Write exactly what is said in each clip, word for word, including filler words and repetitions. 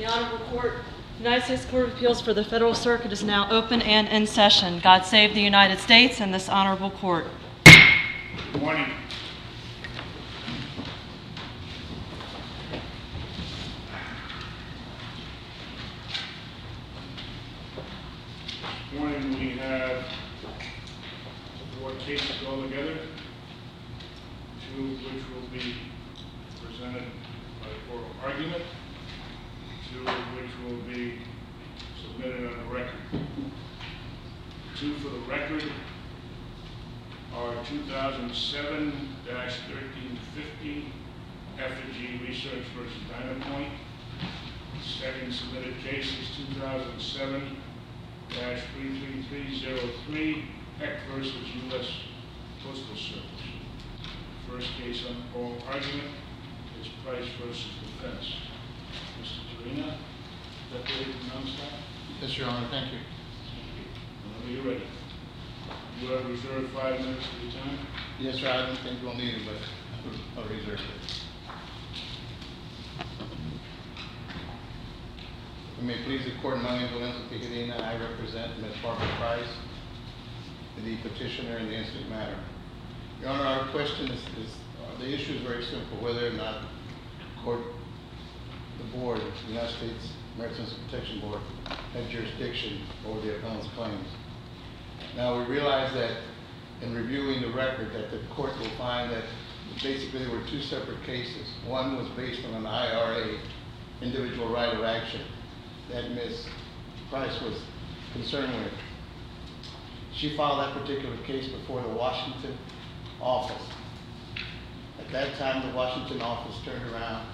The Honorable Court, United States Court of Appeals for the Federal Circuit is now open and in session. God save the United States and this honorable court. Good morning. This morning we have four cases altogether, two of which will be presented by oral argument, two of which will be submitted on the record. Two for the record are two thousand seven dash thirteen fifty Effigy Research versus Dynapoint. Second submitted case is two thousand seven dash three three three zero three Heck versus U S Postal Service. First case on oral argument is Price versus Defense. Mister Torina, is that the way you pronounce that? Yes, Your Honor. Thank you. Whenever you're ready. You have reserved five minutes of your time. Yes, sir. I don't think we'll need it, but I'll reserve it. If you may please the court, my name is Lorenzo Picarina. I represent Miz Barbara Price, the petitioner in the incident matter. Your Honor, our question is, is uh, the issue is very simple, whether or not court, the board, the United States Americans Protection Board, had jurisdiction over the appellant's claims. Now, we realize that in reviewing the record that the court will find that basically there were two separate cases. One was based on an I R A, individual right of action, that Miz Price was concerned with. She filed that particular case before the Washington office. At that time, the Washington office turned around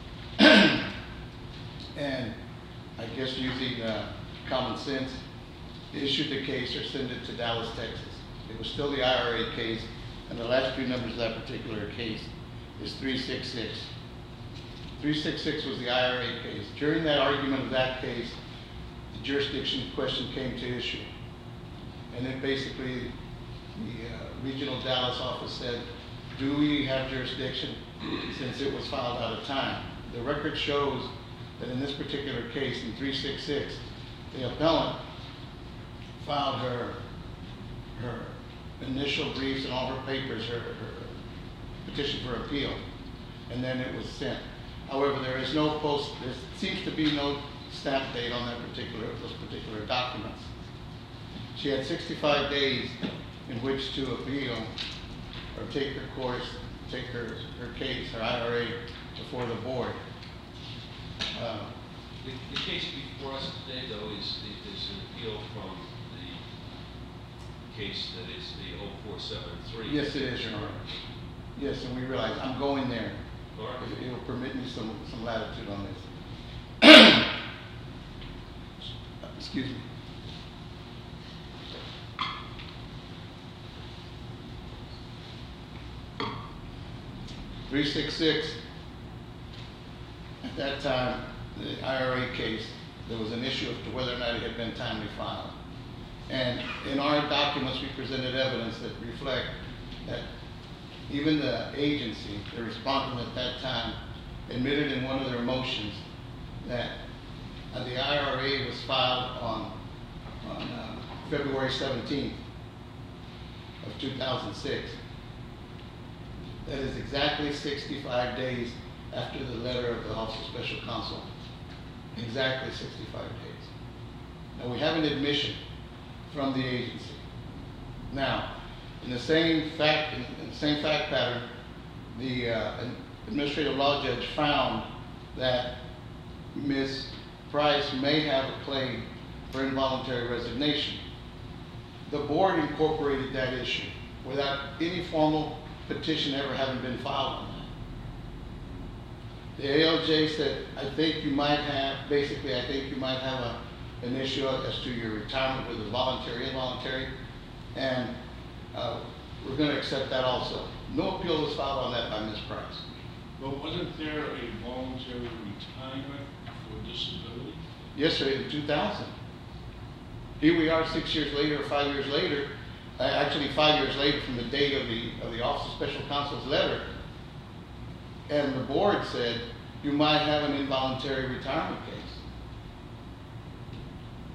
and I guess using uh, common sense, issued the case or sent it to Dallas, Texas. It was still the I R A case, and the last few numbers of that particular case is three six six. three six six was the I R A case. During that argument of that case, the jurisdiction question came to issue. And then basically, the uh, regional Dallas office said, do we have jurisdiction since it was filed out of time? The record shows that in this particular case, in three six six, the appellant filed her, her initial briefs and all her papers, her, her petition for appeal, and then it was sent. However, there is no post, there seems to be no stamp date on that particular, those particular documents. She had sixty-five days in which to appeal or take her course, take her, her case, her I R A, before the board. Uh, the, the case before us today, though, is, is an appeal from the case that is the oh four seven three. Yes, it is, Your Honor. Yes, and we realize I'm going there. All right. It will permit me some, some latitude on this. Excuse me. three six six, at that time, the I R A case, there was an issue as to whether or not it had been timely filed. And in our documents, we presented evidence that reflect that even the agency, the respondent at that time, admitted in one of their motions that uh, the I R A was filed on, on uh, February seventeenth of two thousand six. That is exactly sixty-five days after the letter of the Office of Special Counsel. Exactly sixty-five days. Now, we have an admission from the agency. Now, in the same fact, in the same fact pattern, the uh, administrative law judge found that Miz Price may have a claim for involuntary resignation. The board incorporated that issue without any formal petition ever having been filed on that. The A L J said, I think you might have, basically, I think you might have a, an issue as to your retirement with a voluntary, involuntary, and uh, we're going to accept that also. No appeal was filed on that by Miz Price. But wasn't there a voluntary retirement for disability? Yes, sir, in two thousand. Here we are six years later, or five years later, uh, actually five years later from the date of the, of the Office of Special Counsel's letter, and the board said you might have an involuntary retirement case.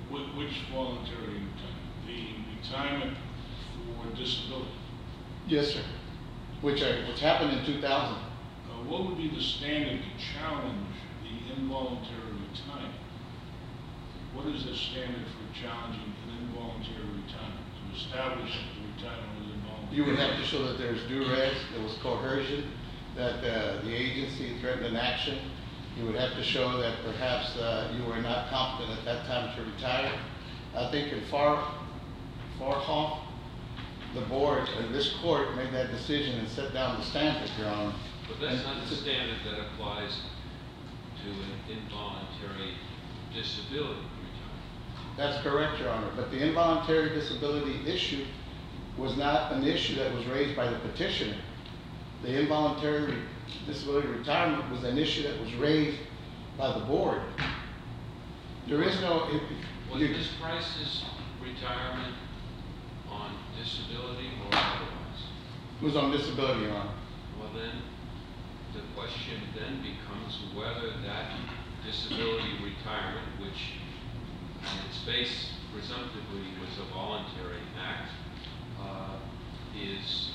Wh- Which voluntary retirement? The retirement for disability? Yes, sir. Which, uh, which happened in two thousand. Uh, What would be the standard to challenge the involuntary retirement? What is the standard for challenging an involuntary retirement, to establish that the retirement was involuntary? You would have to show that there's duress, there was coercion, that uh, the agency threatened an action. You would have to show that perhaps uh, you were not competent at that time to retire. I think in Far, Farhoff, the board, or this court, made that decision and set down the standard, Your Honor. But that's And not the it's a- standard that applies to an involuntary disability retirement. That's correct, Your Honor, but the involuntary disability issue was not an issue that was raised by the petitioner. The involuntary disability retirement was an issue that was raised by the board. There is no... It, Was you- Miz Price's retirement on disability or otherwise? it was on disability, Your Honor. Well then, the question then becomes whether that disability retirement, which on its face presumptively was a voluntary act, uh, is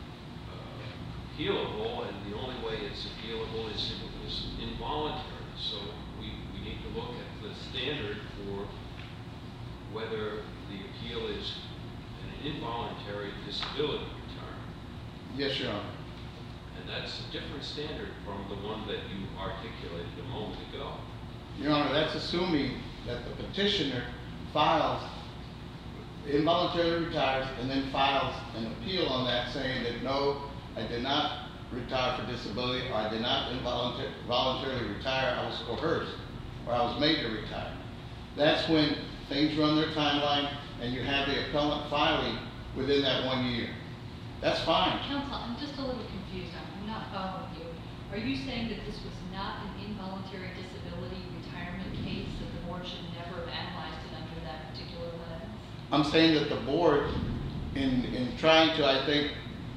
uh, appealable, and the only way it's appealable is if it was involuntary. So we, we need to look at the standard for whether the appeal is an involuntary disability retirement. Yes, Your Honor. And that's a different standard from the one that you articulated a moment ago. Your Honor, that's assuming that the petitioner files, involuntarily retires, and then files an appeal on that saying that, no, I did not retire for disability, or I did not involuntarily voluntarily retire, I was coerced, or I was made to retire. That's when things run their timeline, and you have the appellant filing within that one year. That's fine. Counsel, I'm just a little confused. I'm I'm not following you. Are you saying that this was not an involuntary disability retirement case, that the board should never have analyzed it under that particular lens? I'm saying that the board, in, in trying to, I think,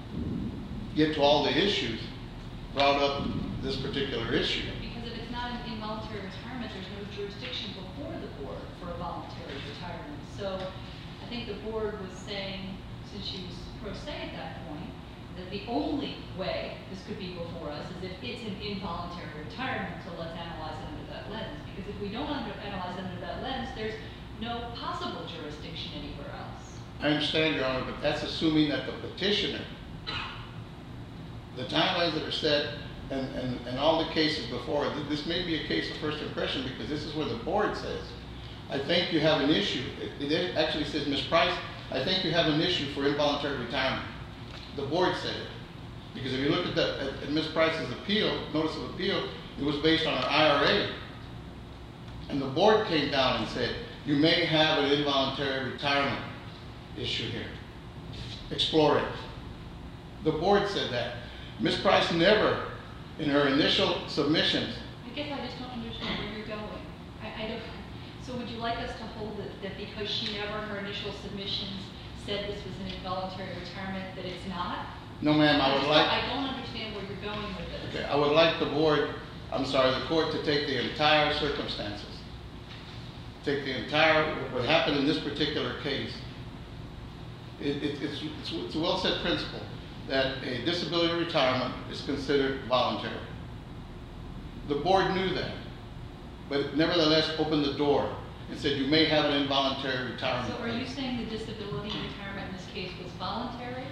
get to all the issues, brought up this particular issue. Because if it's not an involuntary retirement, there's no jurisdiction before the board for a voluntary retirement. So I think the board was saying, since she was pro se at that point, that the only way this could be before us is if it's an involuntary retirement, so let's analyze it under that lens. Because if we don't under, analyze it under that lens, there's no possible jurisdiction anywhere else. I understand, Your Honor, but that's assuming that the petitioner, the timelines that are set, and, and, and all the cases before, th- this may be a case of first impression because this is where the board says, I think you have an issue. It, it actually says, Miz Price, I think you have an issue for involuntary retirement. The board said it. Because if you look at, the, at, at Miz Price's appeal, notice of appeal, it was based on an I R A. And the board came down and said, you may have an involuntary retirement issue here. Explore it. The board said that. Miz Price never, in her initial submissions, I guess I just don't understand where you're going. I, I don't, so would you like us to hold it that because she never, in her initial submissions, said this was an involuntary retirement, that it's not? no ma'am, I would just- like, I don't understand where you're going with this. okay, I would like the board, I'm sorry, the court to take the entire circumstances. Take the entire, what happened in this particular case. It, it, it's, it's, it's a well-set principle that a disability retirement is considered voluntary. The board knew that, but nevertheless opened the door and said you may have an involuntary retirement. So are you saying the disability retirement in this case was voluntary?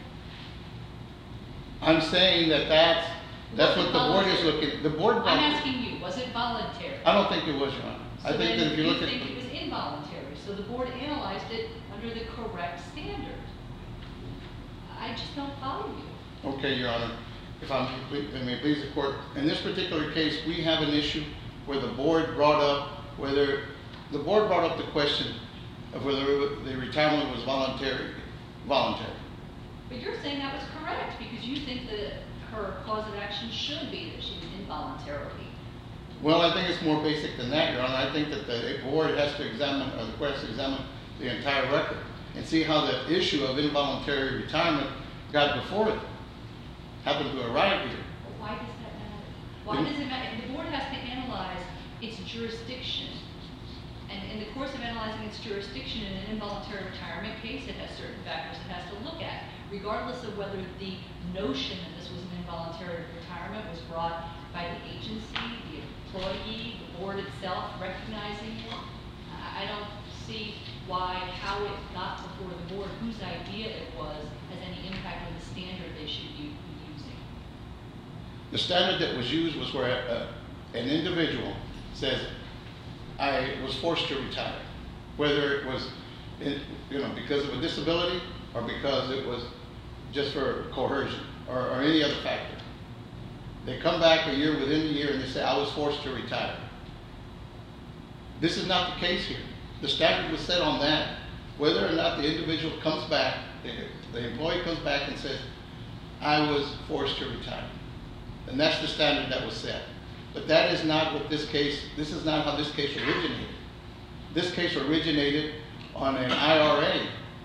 I'm saying that that's, that's Was what it the board is voluntary? looking, the board. I'm asking you, was it voluntary? I don't think it was, Your Honor. I So think then that if you look at. think it was involuntary, so the board analyzed it under the correct standard. I just don't follow you. Okay, Your Honor, if I'm, if I may please the court, in this particular case, we have an issue where the board brought up whether, the board brought up the question of whether the retirement was voluntary, voluntary. But you're saying that was correct, because you think that her cause of action should be that she was involuntarily. Well, I think it's more basic than that, Your Honor. I think that the board has to examine, or the court has to examine the entire record and see how the issue of involuntary retirement got before it, happened to arrive here. But why does that matter? Why Mm. does it matter? The board has to analyze its jurisdiction And in the course of analyzing its jurisdiction in an involuntary retirement case, it has certain factors it has to look at, regardless of whether the notion that this was an involuntary retirement was brought by the agency, the employee, the board itself recognizing it. I I don't see why, how it got before the board, whose idea it was, has any impact on the standard they should be using. The standard that was used was where uh, an individual says, I was forced to retire, whether it was, in, you know, because of a disability or because it was just for coercion or, or any other factor. They come back a year within a year and they say, I was forced to retire. This is not the case here. The standard was set on that. Whether or not the individual comes back, the, the employee comes back and says, I was forced to retire. And that's the standard that was set. But that is not what this case, this is not how this case originated. This case originated on an I R A.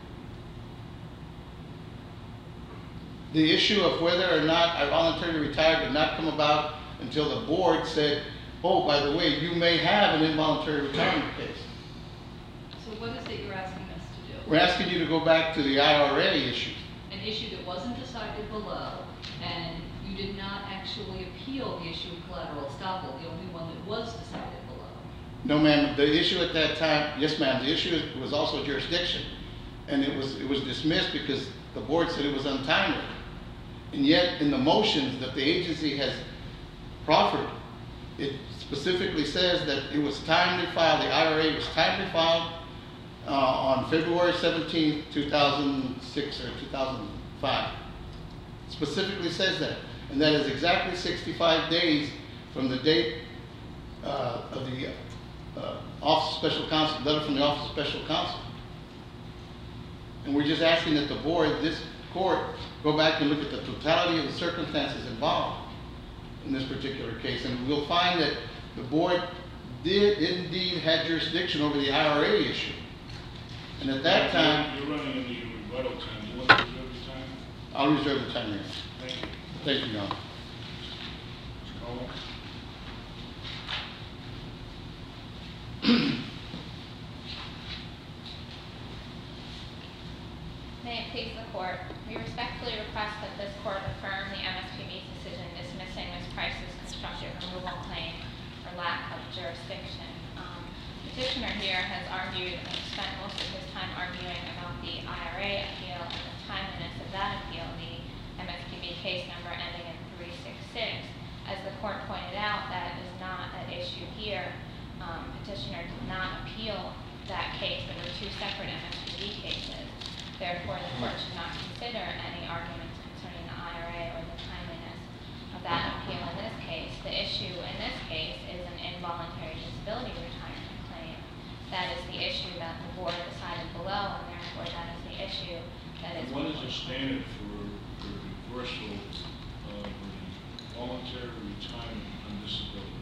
The issue of whether or not I voluntarily retired did not come about until the board said, oh, by the way, you may have an involuntary retirement case. So what is it you're asking us to do? We're asking you to go back to the I R A issue. An issue that wasn't decided below, and you did not actually appeal the issue of collateral estoppel, the only one that was decided below. No, ma'am. The issue at that time, yes, ma'am. The issue was also jurisdiction, and it was it was dismissed because the board said it was untimely. And yet, in the motions that the agency has proffered, it specifically says that it was timely filed. The I R A was timely filed uh, on February seventeenth, two thousand six or two thousand five. Specifically says that, and that is exactly sixty-five days from the date uh, of the uh, Office of Special Counsel, letter from the Office of Special Counsel. And we're just asking that the board, this court, go back and look at the totality of the circumstances involved in this particular case, and we'll find that the board did indeed have jurisdiction over the I R A issue. And at that time, You're running into your rebuttal time. You want to reserve the time? I'll reserve the time here. Thank you. Thank you, Your Honor. Miz Cohen? May it please the court, we respectfully request that this court affirm the M S P B's decision dismissing Miz Price's constructive removal claim for lack of jurisdiction. Um, petitioner here has argued and spent most of his time arguing about the I R A appeal and the timeliness of that appeal, the M S P B case number ending in three six six. As the court pointed out, that is not an issue here. Um, petitioner did not appeal that case. There were two separate M S P B cases. Therefore, the court should not consider any arguments concerning the I R A or the timeliness of that appeal in this case. The issue in this case is an involuntary disability retirement claim. That is the issue that the board decided below, and therefore that is the issue that is. What is the standard for, for reversal of the voluntary retirement on disability?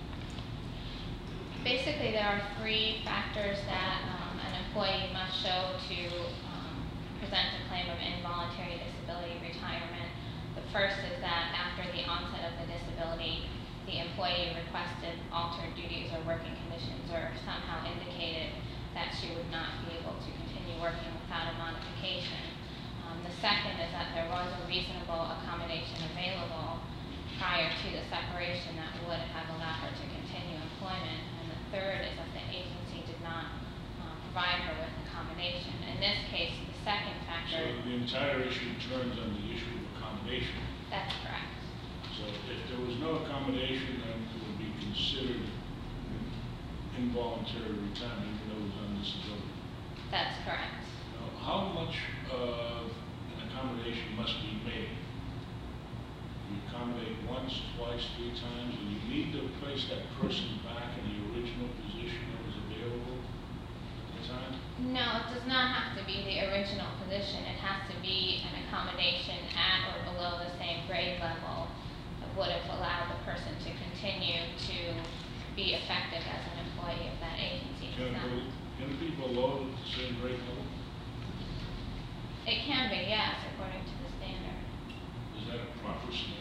Basically, there are three factors that um, an employee must show to um, present a claim of involuntary disability retirement. The first is that after the onset of the disability, the employee requested altered duties or working conditions or somehow indicated that she would not be able to continue working without a modification. Um, the second is that there was a reasonable accommodation available prior to the separation that would have allowed her to continue employment. And the third is that the agency did not uh, provide her with accommodation. In this case, the second factor. So the entire issue turns on the issue of accommodation. That's correct. So if there was no accommodation, then it would be considered involuntary retirement even though it was on disability. That's correct. Now, how much of an accommodation must be made? You accommodate once, twice, three times, and you need to place that person back in the original position that was available at the time? No, it does not have to be the original position. It has to be an accommodation at or below the same grade level that would have allowed the person to continue to be effective as an employee of that agency. Can it, So, be, can it be below the same grade level? it can be, yes, according to the standard. Is that a proper standard?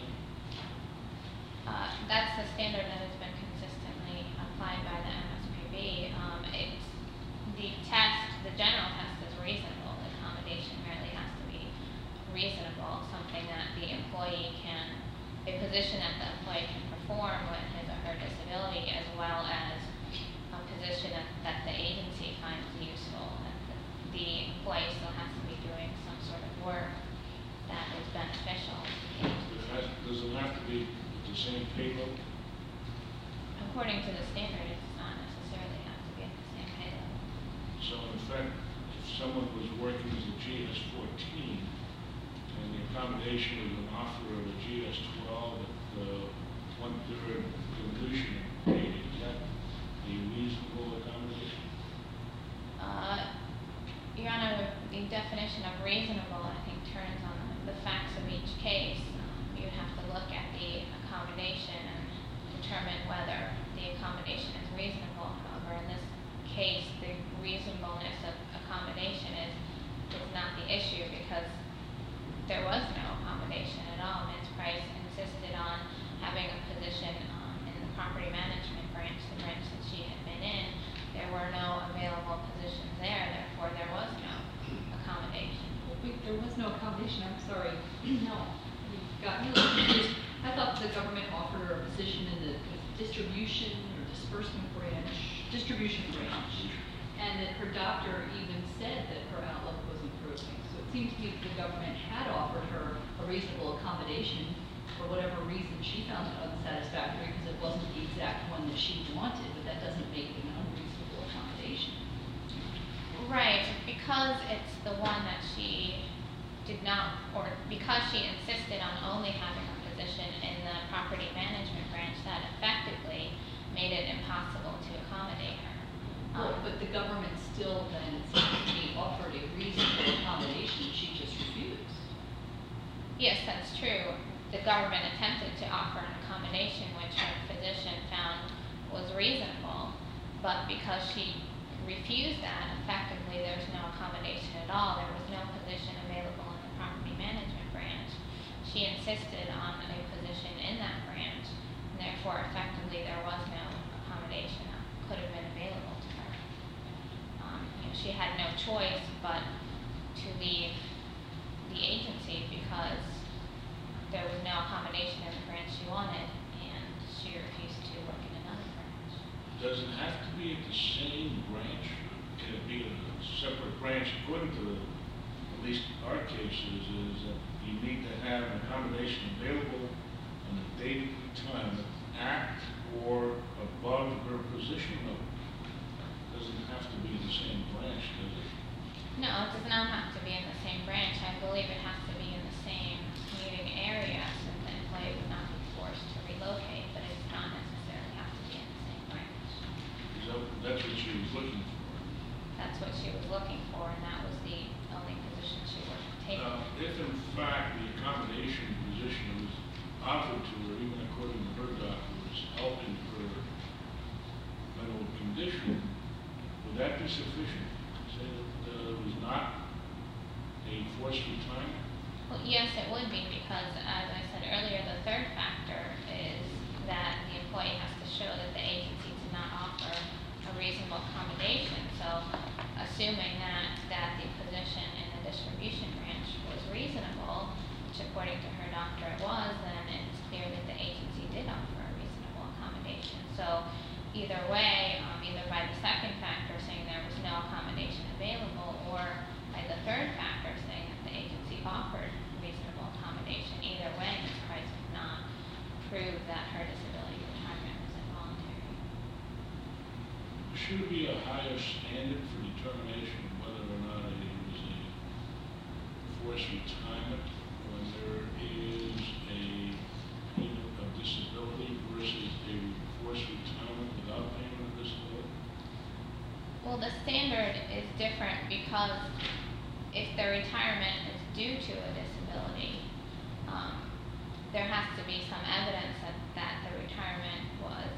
Uh, that's the standard that has been consistently applied by the M S P B. Um, it's the test, the general test is reasonable. The accommodation merely has to be reasonable, something that the employee can, a position that the employee can perform with his or her disability, as well as a position that, that the agency finds useful. That the, the employee still has to be doing some sort of work that is beneficial to the agency. It has, does it have to be the same payload? According to the standard, it does not necessarily have to be at the same pay level. So in fact, if someone was working as a G S fourteen, and the accommodation was an offer of a G S twelve at uh, one-third dilution rate, is that a reasonable accommodation? Uh, Your Honor, the definition of reasonable, I think, turns on the facts of each case. Um, you have to look at the accommodation and determine whether the accommodation is reasonable. However, in this case, the reasonableness of accommodation is, is not the issue, because there was no accommodation at all. Miz Price insisted on having a position um, in the property management branch, the branch that she had been in. There were no available positions there, therefore there was no accommodation. Wait, there was no accommodation, I'm sorry. No, you got me a little confused. I thought the government offered her a position in the distribution or disbursement branch, distribution branch, and that her doctor even said that her outlook was improving. So it seemed to me that the government had offered her a reasonable accommodation for whatever reason she found it unsatisfactory, because it wasn't the exact one that she wanted, but that doesn't make it an unreasonable accommodation. Right, because it's the one that she did not, or because she insisted on only having a position in the property management branch, that effectively made it impossible to accommodate her. Well, Um, but the government still then, it seems to me, offered a reasonable accommodation, she just refused. Yes, that's true. The government attempted to offer an accommodation which her physician found was reasonable, but because she refused that, effectively there's no accommodation at all. There was no position available in the property management branch. She insisted on a position in that branch, and therefore effectively there was no accommodation that could have been available to her. Um, you know, she had no choice but to leave the agency because there was no accommodation in the branch she wanted, and she refused to work in another branch. Does it have to be at the same branch? Can it be a separate branch? According to the, at least our cases, is that you need to have an accommodation available on the date and time at or above her position level. Doesn't have to be the same branch, does it? No, it does not have to be in the same branch. I believe it has to be in the same commuting area, so the employee would not be forced to relocate, but it does not necessarily have to be in the same branch. Is that, that's what she was looking for? That's what she was looking for, and that was the only position she would take. Now, if in fact the accommodation position was offered to her, even according to her doctor, was helping her mental condition, would that be sufficient? Say that uh, it was not a forced retirement? Well, yes, it would be, because as I said earlier, the third factor is that the employee has to show that the agency did not offer a reasonable accommodation. So, assuming that, that the position in the distribution branch was reasonable, which according to her doctor it was, then it's clear that the agency did offer a reasonable accommodation. So, either way, um, either by the second factor saying there was no accommodation available, or by the third factor saying that the agency offered reasonable accommodation, either way, Miz Price could not prove that her disability retirement was involuntary. Should be a higher standard for determination of whether or not it was a forced retirement when there is a payment of disability versus a forced retirement without payment of disability? Well, the standard is different because if the retirement is due to a disability, um, there has to be some evidence that, that the retirement was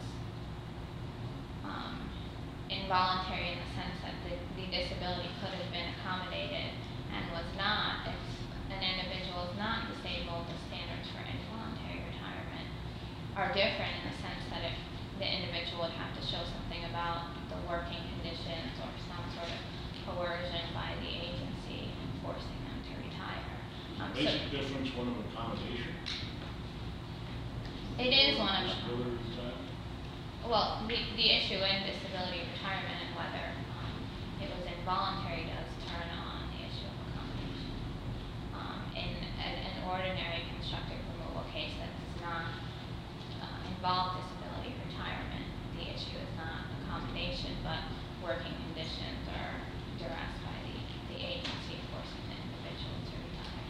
um, involuntary in the sense that the, the disability could have been accommodated and was not. If an individual is not disabled, the standards for involuntary retirement are different in the sense that if the individual would have to show something about the working conditions or some sort of basic difference one of accommodation? It is one of, Disability retirement? well, the, the issue in disability retirement and whether um, it was involuntary does turn on the issue of accommodation. Um, in an, an ordinary constructive removal case that does not uh, involve disability retirement, the issue is not accommodation, but working conditions or duress by the, the agency forcing the individual to retire.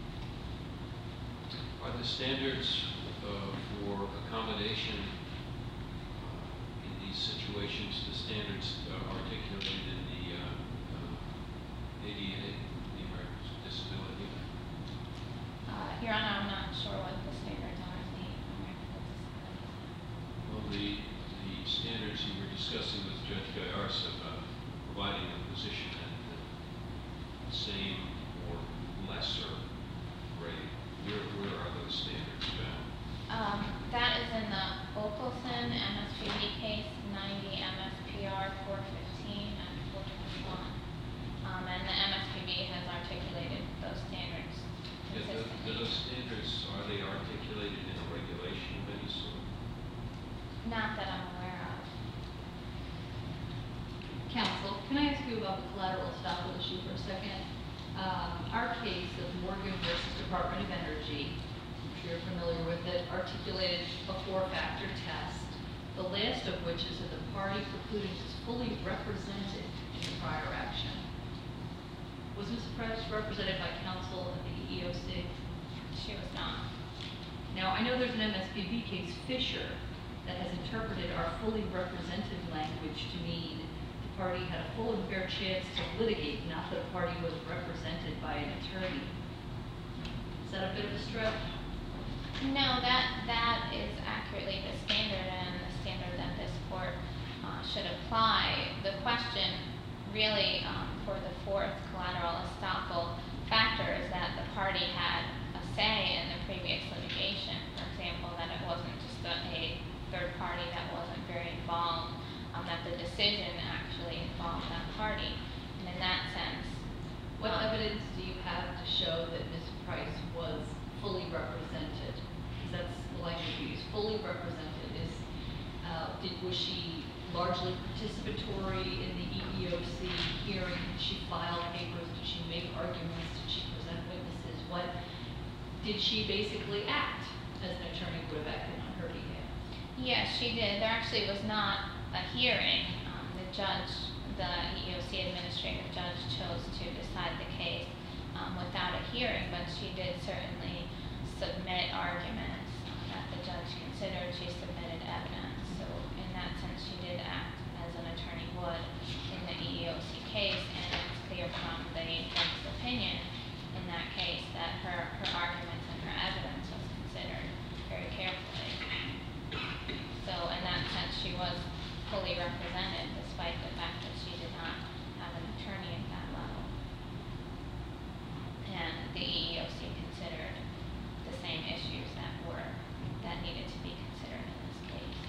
Are the standards uh, for accommodation uh, in these situations, the standards uh, articulated in the uh, uh, A D A, the Americans with Disability Act? Uh, Your Honor, I'm not sure what the standards are in the Americans with Disabilities Act. Well, the, the standards you were discussing with Judge Gallarza about providing a position at the same or lesser rate, where, where are those standards found? Um, that is in the Opelson M S P B case, ninety M S P R four fifteen and four twenty-one. Um, and the M S P B has articulated those standards Yeah, do, do consistently. those standards, are they articulated in a regulation of any sort? Not that I'm aware of. Counsel, can I ask you about the collateral estoppel issue for a second? Um, our case of Morgan versus Department of Energy, I'm sure you're familiar with it, articulated a four-factor test, the last of which is that the party precluded is fully represented in the prior action. Was Miz Price represented by counsel at the E E O C? She was not. Now, I know there's an M S P B case, Fisher, that has interpreted our fully represented language to mean the party had a full and fair chance to litigate, not that the party was represented by an attorney. Is that a bit of a stretch? No, that, that is accurately the standard and the standard that this court uh, should apply. The question really um, for the fourth collateral estoppel factor is that the party had a say in the previous litigation. For example, that it wasn't just a, a third party that wasn't very involved, um, that the decision actually involved that party. And in that sense, What um, evidence do you have to show that Miz Price was fully represented? Because that's the language we use, fully represented. Is, uh, did, was she largely participatory in the E E O C hearing? Did she file papers? Did she make arguments? Did she present witnesses? What, did she basically act as an attorney would have acted on her behalf? yes, she did. There actually was not a hearing. Um, the judge, the E E O C administrative judge, chose to decide the case um, without a hearing, but she did certainly submit arguments uh, that the judge considered. She submitted evidence. So in that sense, she did act as an attorney would in the E E O C case, and it's clear from the judge's opinion in that case that her, her arguments and her evidence was considered very carefully. So in that sense, she was fully represented despite the fact that she did not have an attorney at that level. And the E E O C considered the same issues that were, that needed to be considered in this case.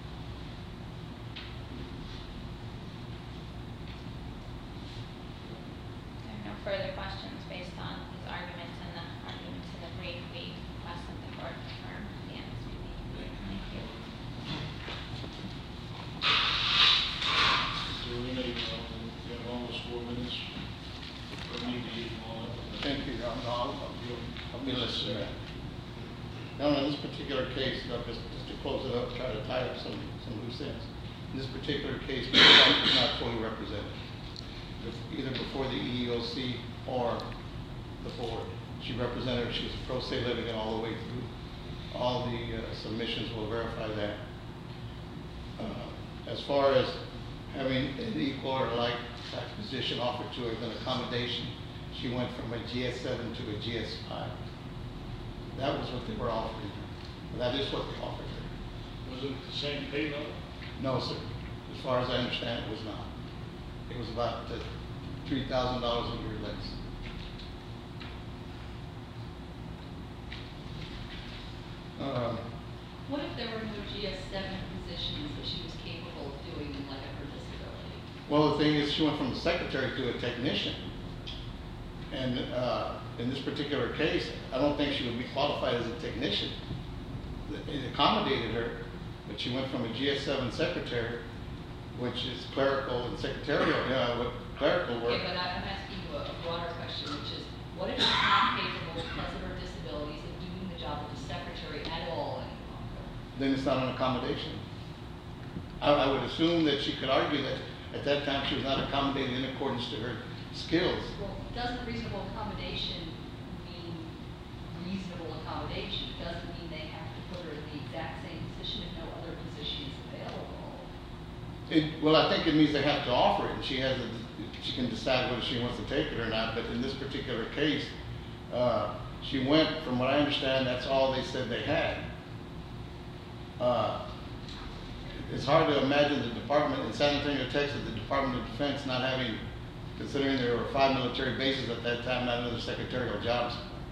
There are no further questions based on these arguments and the arguments in the brief. We request that the court affirm the M S P B. Thank you. Serena, you know, you have almost four minutes. For me to eat all of it. Thank you, Your Honor. I'll, I'll be, I'll be listening. Now, in this particular case, uh, just, just to close it up, try to tie up some, some loose ends. In this particular case, Miz Price was not fully represented, bef- either before the E E O C or the board. She represented, she was a pro se litigant all the way through. All the uh, submissions will verify that. Uh, as far as having an equal or like tax position offered to her as an accommodation, she went from a G S seven to a G S five. That was what they were offering her. That is what they offered her. Was it the same pay level? No, sir. As far as I understand, it was not. It was about uh, three thousand dollars a year less. Um, What if there were no G S seven positions that she was capable of doing in light of her disability? well, the thing is, she went from a secretary to a technician. And uh, in this particular case, I don't think she would be qualified as a technician. It accommodated her, but she went from a G S seven secretary, which is clerical and secretarial, yeah, with clerical work. Okay, but I'm asking you a a broader question, which is, what if she's not capable because of her disabilities of doing the job of a secretary at all any longer? Then it's not an accommodation. I, I would assume that she could argue that at that time she was not accommodated in accordance to her skills. Well, doesn't reasonable accommodation mean reasonable accommodation? It doesn't mean they have to put her in the exact same position if no other position is available. It, well, I think it means they have to offer it, and she has a, she can decide whether she wants to take it or not. But in this particular case, uh, she went. From what I understand, that's all they said they had. Uh, it's hard to imagine the department in San Antonio, Texas, the Department of Defense not having, considering there were five military bases at that time, not another secretarial jobs.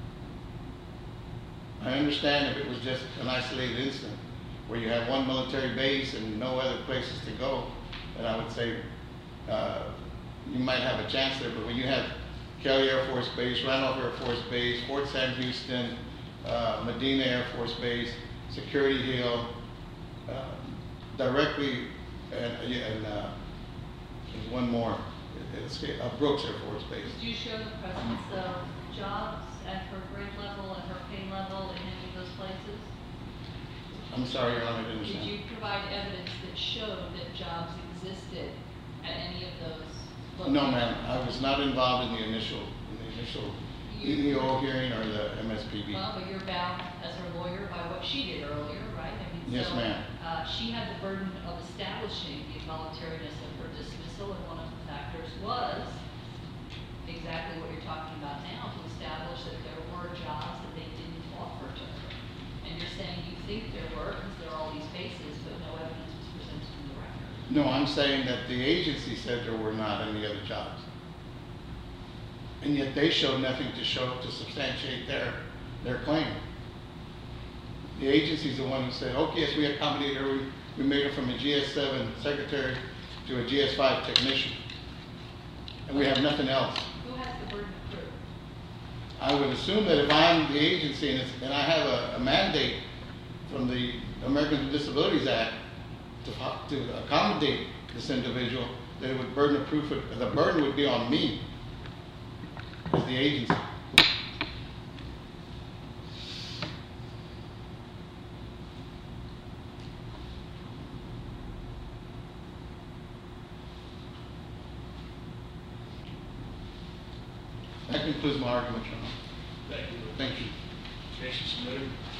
I understand if it was just an isolated incident where you have one military base and no other places to go, then I would say uh, you might have a chance there. But when you have Kelly Air Force Base, Randolph Air Force Base, Fort Sam Houston, uh, Medina Air Force Base, Security Hill, uh, directly, and, and uh, there's one more, it's, uh, Brooks Air Force Base. Did you show the presence of jobs at her grade level and her pay level in any of those places? I'm sorry, Your Honor, I didn't Did understand. you provide evidence that showed that jobs existed at any of those locations? No, ma'am, I was not involved in the initial, in the initial E E O hearing or the M S P B. Well, but you're bound as her lawyer by what she did earlier, right? I mean, Yes, so, ma'am. Uh, she had the burden of establishing the involuntariness of her dismissal, and one of the factors was exactly what you're talking about now, to establish that there were jobs that they didn't offer to her. And you're saying you think there were, because there are all these bases, but no evidence was presented in the record. No, I'm saying that the agency said there were not any other jobs. And yet they showed nothing to show, to substantiate their, their claim. The agency's the one who said, okay, yes, we accommodated her, we, we made her from a G S seven secretary to a G S five technician. And we have nothing else. Who has the burden of proof? I would assume that if I'm the agency and, it's, and I have a, a mandate from the Americans with Disabilities Act to, to accommodate this individual, that it would burden of proof, the burden would be on me as the agency. That concludes my argument, Your Honor. Thank you. Thank you. Case is submitted.